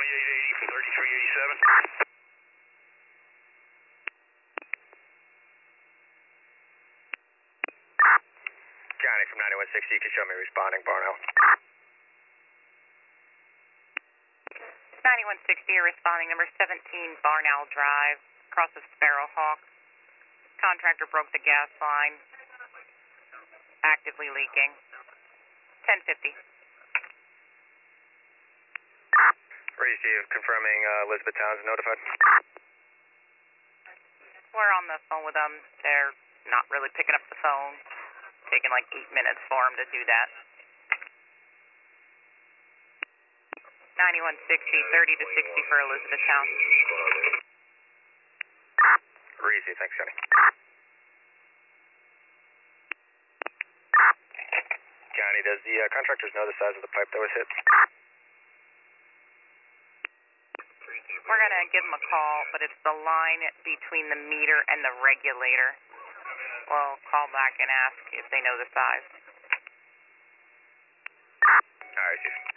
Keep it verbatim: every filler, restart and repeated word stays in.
twenty-eight eighty, thirty-three eighty-seven. Johnny from ninety-one sixty, you can show me responding, Barnell. ninety-one sixty, you're responding, number seventeen, Barnell Drive, across of Sparrowhawk. Contractor broke the gas line, actively leaking. ten fifty. Receive, confirming uh, Elizabeth Townsend notified. We're on the phone with them. They're not really picking up the phone. Taking like eight minutes for them to do that. ninety-one sixty, thirty to sixty for Elizabeth Townsend. Receive, thanks, Johnny. Johnny, does the uh, contractors know the size of the pipe that was hit? We're going to give them a call, but it's the line between the meter and the regulator. We'll call back and ask if they know the size. All right, Chief.